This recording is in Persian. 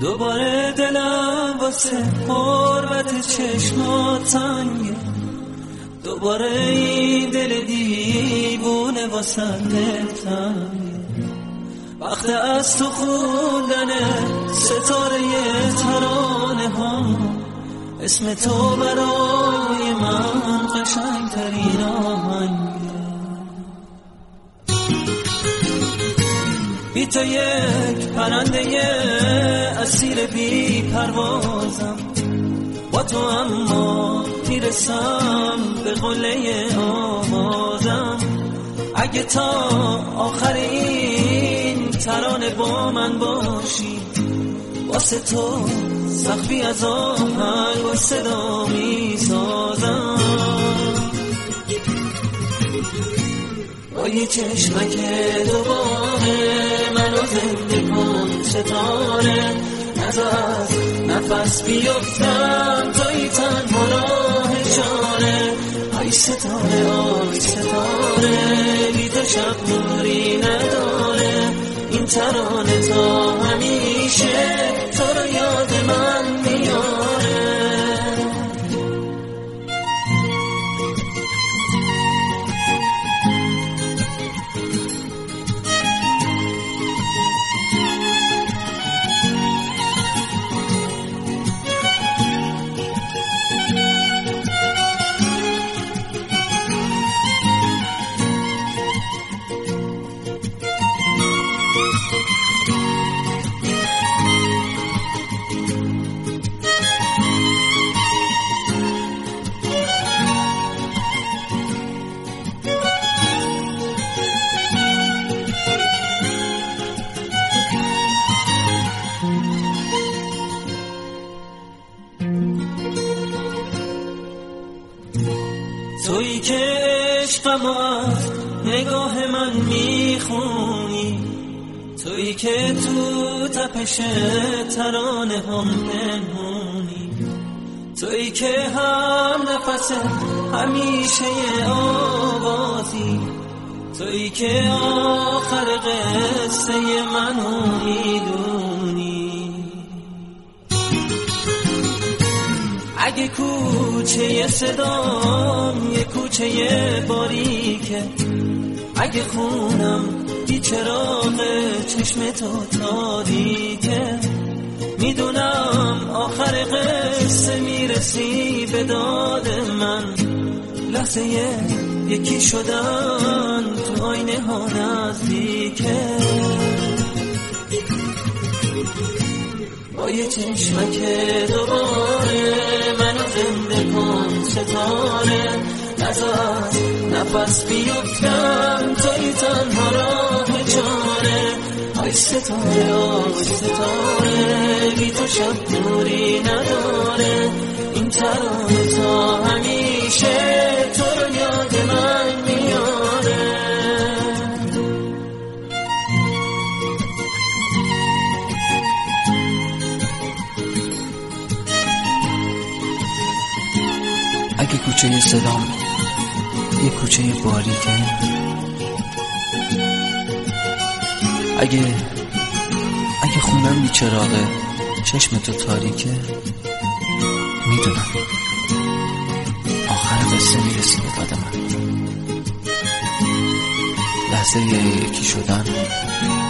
دوباره دلم واسه قربت چشمات تنگه، دوباره این دل دیوونه واسه دلتنگه. وقت از تو خوندن ستاره ترانه ها، اسم تو برای من قشنگترین آهنگه. بی تو یک پرنده اسیر بی پروازم، با تو اما میرسم به قله آوازم. اگه تا آخر این ترانه با من باشی، واسه تو سقفی از آهنگ و صدا میسازم. با یه چشمک دوباره منو زنده کن ستاره، نذار از نفس بیفتم توی تنها راه چاره. آی ستاره آی ستاره، بی تو شب نوری نداره. این ترانه تا همیشه تو رو یاد من میاره. تویی که عشقم از نگاه من میخونی، تویی که تو تپش ترانه هم پنهونی، تویی که هم نفس همیشه آوازی، تویی که آخر قصه منو میدونی. اگه کوچه صدام یه کوچه باریکه، اگه خونم بی چراغ چشم تو تاریکه، میدونم آخر قصه میرسی به داد من. لحظه یکی شدن تو آینه ها نزدیکه. با یه چشمک دوباره منو زنده کن ستاره، نذار نفس بیفتم توی تنها راه چاره. آی ستاره آی ستاره، بی تو شب نوری نداره. این ترانه تا همیشه تو رو یاد من میاره. اگه کوچه صدام یه کوچه باریکه، اگه خونم بی چراغه چشم تو تاریکه، میدونم آخر قصه میرسی به داد من. لحظه یکی شدن